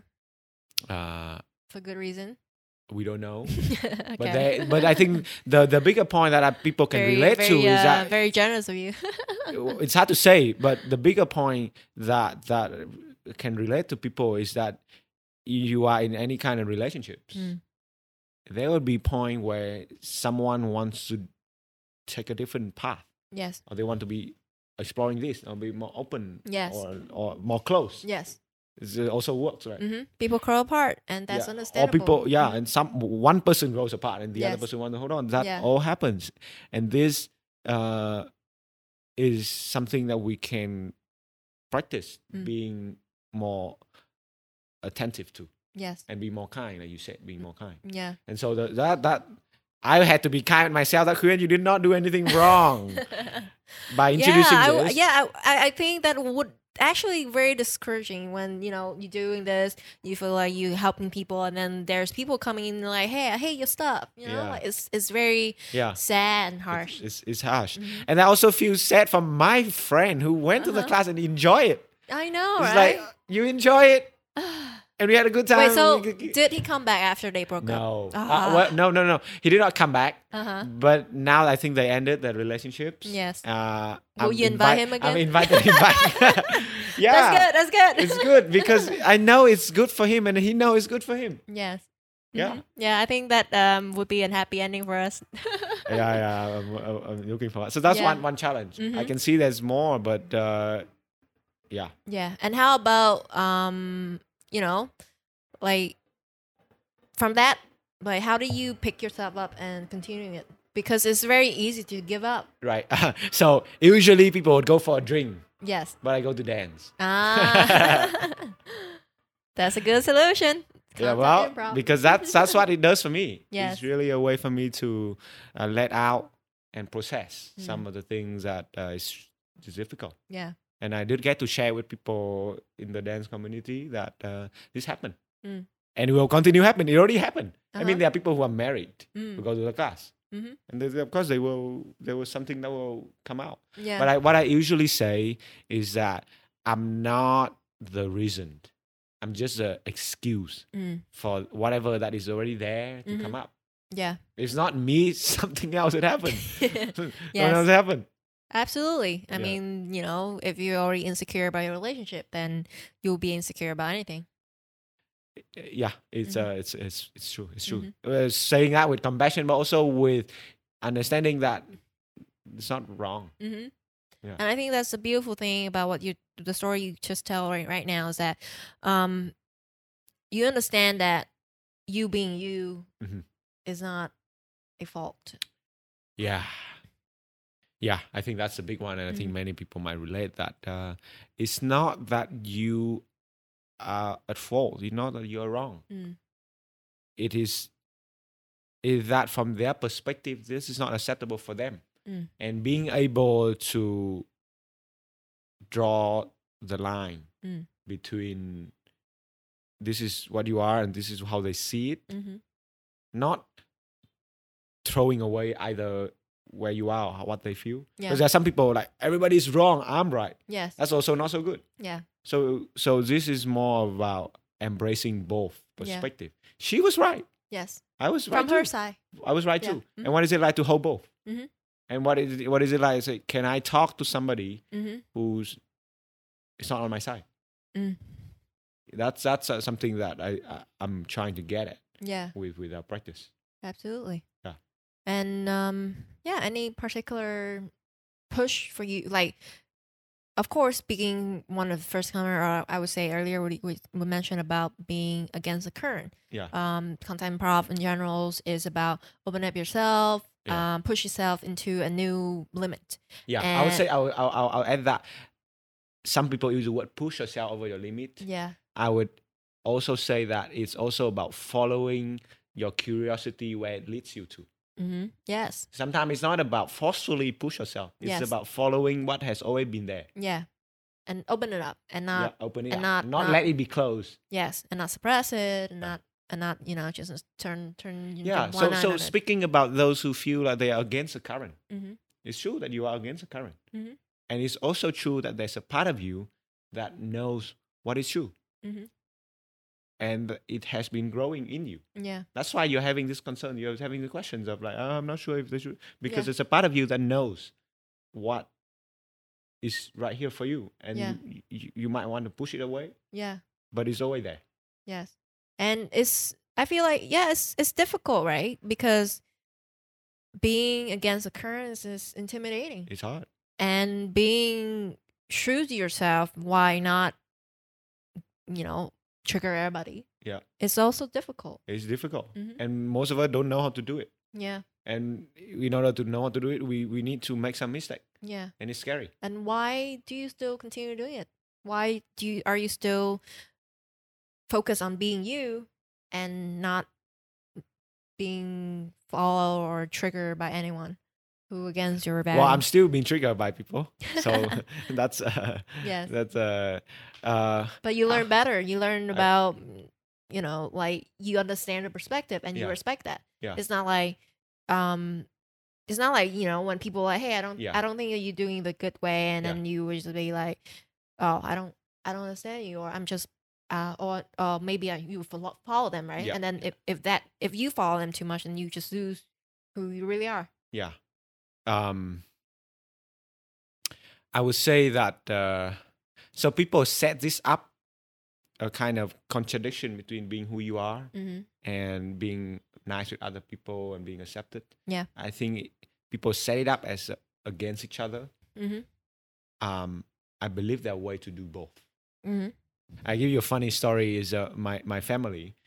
Uh, For good reason. we don't know, Okay. but they, but I think the the bigger point that uh, people can very, relate very, to is uh, that very generous of you. it's hard to say, but the bigger point that that can relate to people is that you are in any kind of relationships. Mm. There will be point where someone wants to take a different path, Yes. or they want to be exploring this, or be more open, Yes. or or more close. Yes. It also works, right? Mm-hmm. People grow apart, and that's Yeah. understandable. Or people, yeah, Mhm. and some one person grows apart, and the other Yes. person wants to hold on. That Yeah. all happens, and this uh, is something that we can practice Mm. being more attentive to, Yes. and be more kind, like you said, being more kind. Yeah. And so the, that that I had to be kind with myself. That Kuyen, you did not do anything wrong by introducing yeah, I, this. yeah, I, I think that would actually very discouraging when you know you're doing this. You feel like you helping people, and then there's people coming in like, "Hey, I hate your stuff." You know, Yeah. like, it's it's very Yeah. sad and harsh. It's, it's, it's harsh. Mhm. And I also feel sad for my friend who went to the Uh-huh. class and enjoy it. I know, It's right? like, you enjoy it, and we had a good time. Wait, so We- did he come back after they broke up? No. Ah. Uh, well, no, no, no. He did not come back. Uh huh. But now I think they ended their relationships. Yes. Uh, Will I'm you invite him I'm again? inviting him back. Yeah. That's good. That's good. It's good because I know it's good for him, and he knows it's good for him. Yes. Yeah. Mhm. Yeah, I think that um would be a happy ending for us. Yeah, yeah. I'm, I'm looking for that. So that's Yeah. one one challenge. I Mhm. can see there's more, but uh, yeah. Yeah. And how about um, you know, like from that, like, how do you pick yourself up and continue it? Because it's very easy to give up. Right. So usually people would go for a drink, Yes. but I go to dance. Ah, that's a good solution. Yeah, Contact well, improv. because that's that's what it does for me. Yes. It's really a way for me to uh, let out and process Mm. some of the things that uh, is, is difficult. Yeah. And I did get to share with people in the dance community that uh, this happened. Mm. And it will continue happening. It already happened. I mean, Uh-huh. there are people who are married Mm. who go to the class. Mm-hmm. And there's- of course, they will. There was something that will come out. Yeah. But I, what I usually say is that I'm not the reason. I'm just an excuse Mm. for whatever that is already there to Mhm. come up. Yeah. It's not me. Something else had happened. Something Yes. else happened. Absolutely. I Yeah. mean, you know, if you're already insecure about your relationship, then you'll be insecure about anything. Yeah, it's Mhm. uh, it's it's it's true. It's true. Mhm. Uh, saying that with compassion, but also with understanding that it's not wrong. Mm-hmm. Yeah. And I think that's the beautiful thing about what you, the story you just tell right, right now is that um, you understand that you being you Mhm. is not a fault. Yeah. Yeah, I think that's a big one. And I think Mhm. many people might relate that uh, it's not that you are at fault. It's not that you're wrong. Mm. It is, is that from their perspective, this is not acceptable for them. Mm. And being able to draw the line Mm. between this is what you are and this is how they see it, Mm-hmm. not throwing away either where you are or what they feel. Yeah. Because there are some people like everybody's wrong, I'm right. Yes. That's also not so good. Yeah. So so this is more about embracing both Yeah. perspective. She was right. Yes. I was right From her too. side. I was right Yeah. too. Mhm. And what is it like to hold both? Mhm. And what is it, what is it like? Say, can I talk to somebody Mm-hmm. who's it's not on my side? Mm. That's that's uh, something that I, I I'm trying to get at Yeah. with with our practice. Absolutely. Yeah. And um, yeah, any particular push for you? Like, of course, being one of the first comer, or I would say earlier we, we, we mentioned about being against the current. Yeah. Um, content improv in general is about open up yourself, Yeah. um, push yourself into a new limit. Yeah, I would And- say I'll, I'll I'll I'll add that. Some people use the word push yourself over your limit. Yeah. I would also say that it's also about following your curiosity where it leads you to. Mm-hmm. Yes. Sometimes it's not about forcefully push yourself. It's Yes. about following what has always been there. Yeah. And open it up and not yeah, open it and up. not- Not, not- let it be closed. yes, and not suppress it, and not and not you know just turn turn Yeah. one So eye so on it. speaking about those who feel like they are against the current, Mm-hmm. it's true that you are against the current. Mhm. And it's also true that there's a part of you that knows what is true. Mhm. And it has been growing in you. Yeah. That's why you're having this concern. You're having the questions of like, oh, I'm not sure if they should, because Yeah. there's a part of you that knows what is right here for you, and Yeah. you, you, you might want to push it away, Yeah. but it's always there. Yes. And it's I feel like yeah, it's it's difficult, right? Because being against the currents is intimidating. It's hard. And being true to yourself, why not you know, trigger everybody? Yeah. It's also difficult. It's difficult, Mhm. and most of us don't know how to do it. Yeah. And in order to know how to do it, we, we need to make some mistake, Yeah. and it's scary. And why do you still continue doing it? Why do you are you still focused on being you and not being followed or triggered by anyone who against your value? Well, I'm still being triggered by people, so that's uh, Yes. that's uh, uh, But you learn Ah. better. You learn I- about, you know, like you understand the perspective and you Yeah. respect that. Yeah. It's not like, um, it's not like you know when people are like, hey, I don't, Yeah. I don't think that you're doing the good way, and Yeah. then you would just be like, oh, I don't, I don't understand you, or I'm just, uh, or, or maybe I, you follow, follow them, right? Yeah. And then if if that if you follow them too much, then you just lose who you really are. yeah. Um, I would say that uh, so people set this up a kind of contradiction between being who you are Mm-hmm. and being nice with other people and being accepted. Yeah. I think it, people set it up as uh, against each other. Mm-hmm. Um, I believe there are way to do both. Mm-hmm. I give you a funny story. Is uh, my my family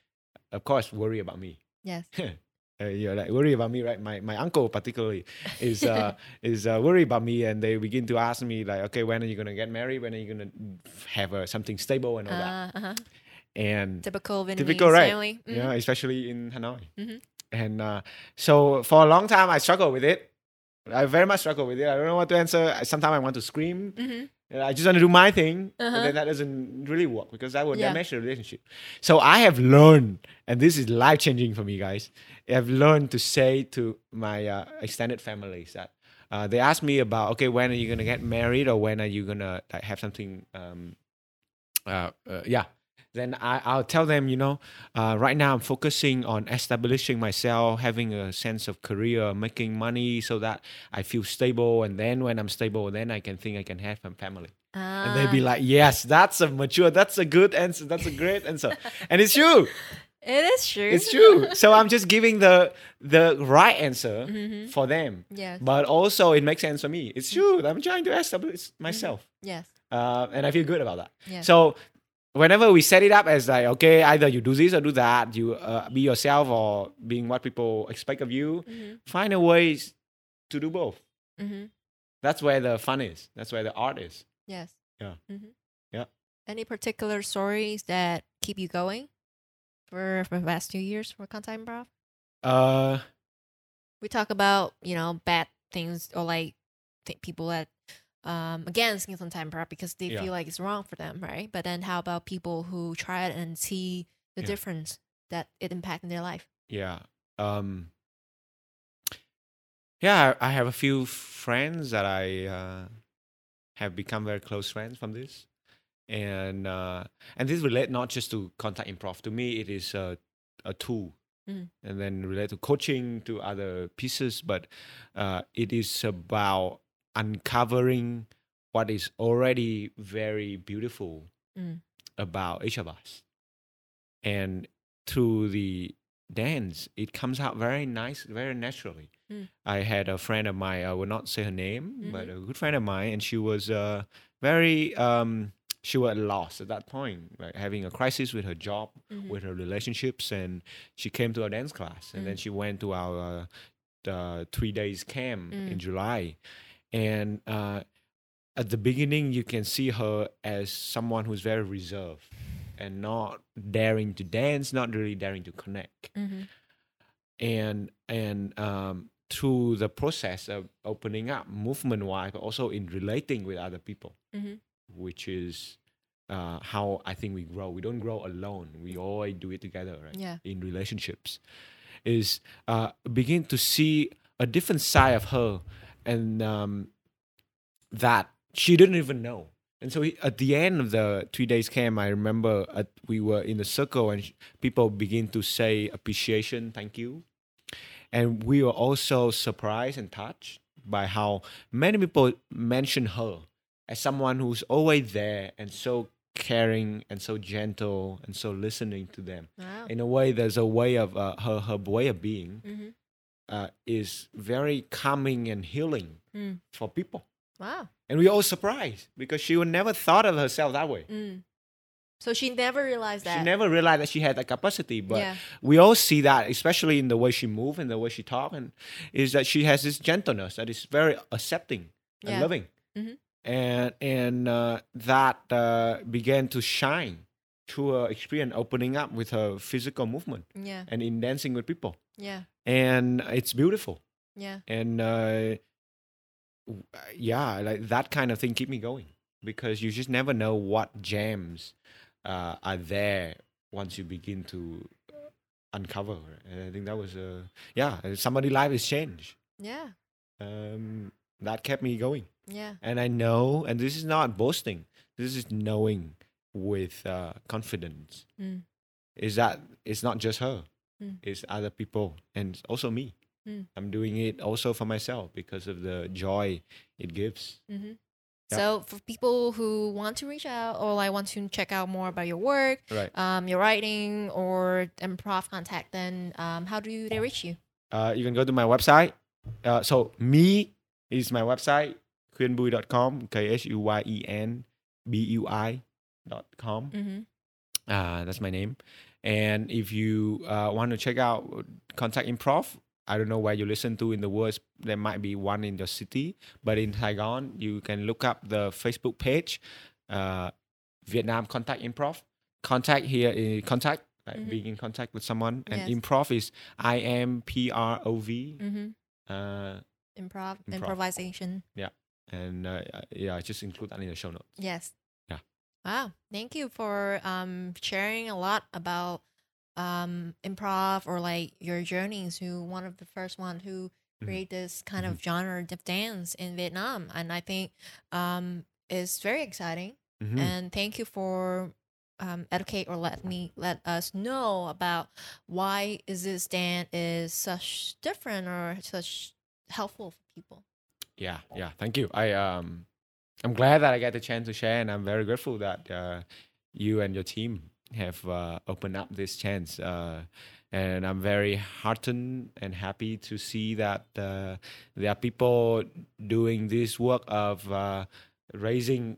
of course, worry about me. Yes. Uh, you're like worry about me, right? My my uncle particularly is uh, is uh, worried about me, and they begin to ask me like, okay, when are you gonna get married? When are you gonna have uh, something stable and all that? Uh, uh-huh. And Typical Vietnamese typical, right? family. Mhm. Yeah, especially in Hanoi. Mhm. And uh, so for a long time, I struggled with it. I very much struggle with it. I don't know what to answer. I- Sometimes I want to scream. Mhm. And I just want to do my thing, but Uh-huh. then that doesn't really work because that will Yeah. damage the relationship. So I have learned, and this is life changing for me, guys. I've learned to say to my uh, extended families that uh, they ask me about, okay, when are you gonna get married, or when are you gonna like have something? Um, uh, uh, yeah. Then I, I'll tell them, you know, uh, right now I'm focusing on establishing myself, having a sense of career, making money so that I feel stable. And then when I'm stable, then I can think I can have a family. And they'd be Ah. like, yes, that's a mature, that's a good answer. That's a great answer. And it's true. It is true. It's true. So I'm just giving the the right answer Mhm. for them. Yes. But also it makes sense for me. It's true. I'm trying to establish myself. Yes. Uh, and I feel good about that. Yeah. So whenever we set it up as like, okay, either you do this or do that, you uh, be yourself or being what people expect of you, Mhm. find a way to do both. Mhm. That's where the fun is. That's where the art is. Yes. Yeah. Mhm. Yeah. Any particular stories that keep you going for, for the past two years for Contact Improv? Uh, We talk about, you know, bad things or like th- people that um against Contact Improv because they Yeah. feel like it's wrong for them, right? But then how about people who try it and see the Yeah. difference that it impacts in their life? yeah. Um, yeah, I I have a few friends that I uh, have become very close friends from this. And uh, and this relate not just to contact improv. To me, it is a, a tool. Mm. And then relate to coaching, to other pieces, but uh, it is about uncovering what is already very beautiful Mm. about each of us. And through the dance, it comes out very nice, very naturally. Mm. I had a friend of mine, I will not say her name, but Mhm. a good friend of mine, and she was uh, very, um, she was lost at that point, right? Having a crisis with her job, Mhm. with her relationships, and she came to our dance class, and then Mm. she went to our uh, the three days camp Mm. in July, and uh, at the beginning you can see her as someone who's very reserved and not daring to dance, not really daring to connect, Mhm. and and um, through the process of opening up movement wise, but also in relating with other people, Mhm. which is uh, how I think we grow. We don't grow alone. We always do it together, right? Yeah. In relationships, is uh, begin to see a different side of her, and um, that she didn't even know. And so he, at the end of the three days camp, I remember at, we were in a circle and sh- people begin to say appreciation, thank you. And we were also surprised and touched by how many people mention her as someone who's always there and so caring and so gentle and so listening to them. Wow. In a way, there's a way of uh, her her way of being Mhm. uh, is very calming and healing Mm. for people. Wow. And we all surprised because she would never thought of herself that way. Mm. So she never realized that. She never realized that she had that capacity, but Yeah. we all see that, especially in the way she move and the way she talk, and is that she has this gentleness that is very accepting and Yeah. loving, Mhm. and and uh, that uh, began to shine through her experience opening up with her physical movement Yeah. and in dancing with people, Yeah. and it's beautiful, Yeah. and uh, w- yeah, like that kind of thing keep me going because you just never know what gems uh, are there once you begin to uncover. And I think that was uh, yeah, somebody's life is changed. Yeah. Um, that kept me going, Yeah. and I know, and this is not boasting. This is knowing with uh, confidence. Mm. Is that it's not just her, Mm. it's other people, and also me. Mm. I'm doing it also for myself because of the joy it gives. Mm-hmm. Yeah. So for people who want to reach out or like want to check out more about your work, Right. um, your writing or improv contact, then um, how do they reach you? Uh, you can go to my website. Uh, so me is my website, khuyên bui dot com, K H U Y E N B U I dot com. Mm-hmm. Uh, that's my name. And if you uh, want to check out Contact Improv, I don't know where you listen to in the world. There might be one in the city, but in Saigon, you can look up the Facebook page, uh, Vietnam Contact Improv. Contact here is contact, like mm-hmm. being in contact with someone, and yes. improv is I M P R O V. Mm-hmm. Uh, improv, improv, improvisation. Yeah, and uh, yeah, I just include that in the show notes. Yes. Yeah. Wow, thank you for um sharing a lot about um improv or like your journeys. Who one of the first one who create mm-hmm. this kind mm-hmm. of genre of dance in Vietnam, and I think um it's very exciting. Mm-hmm. And thank you for um, educate or let me let us know about why is this dance is such different or such helpful for people. Yeah, yeah. Thank you. I um, I'm glad that I get the chance to share, and I'm very grateful that uh, you and your team have uh, opened up this chance. Uh, and I'm very heartened and happy to see that uh, there are people doing this work of uh, raising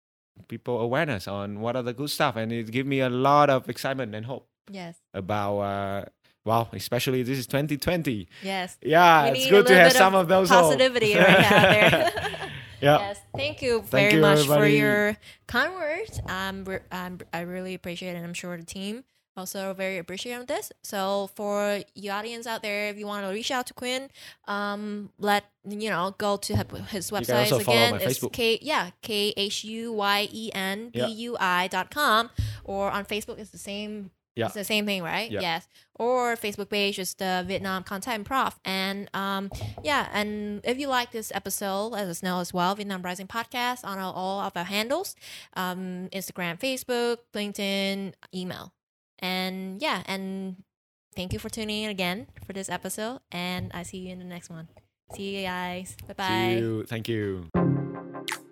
people awareness on what are the good stuff, and it gives me a lot of excitement and hope. Yes. About uh, wow, especially this is twenty twenty. Yes. Yeah, we it's good to have some of, of those positivity hope. right out there. Yeah. Yes. Thank you Thank very you, much everybody. for your kind words. Um, um, I really appreciate it, and I'm sure the team also very appreciative of this. So for you audience out there, if you want to reach out to Quinn, um, let you know, go to his website again. It's Facebook. K yeah K H U Y E N B U I dot com, or on Facebook it's the same. Yeah. It's the same thing, right? Yeah. Yes. Or Facebook page is the Vietnam Contact Improv. And um, yeah, and if you like this episode, let us know as well. Vietnam Rising Podcast on all, all of our handles, um, Instagram, Facebook, LinkedIn, email. And yeah, and thank you for tuning in again for this episode. And I see you in the next one. See you guys. Bye bye. See you. Thank you.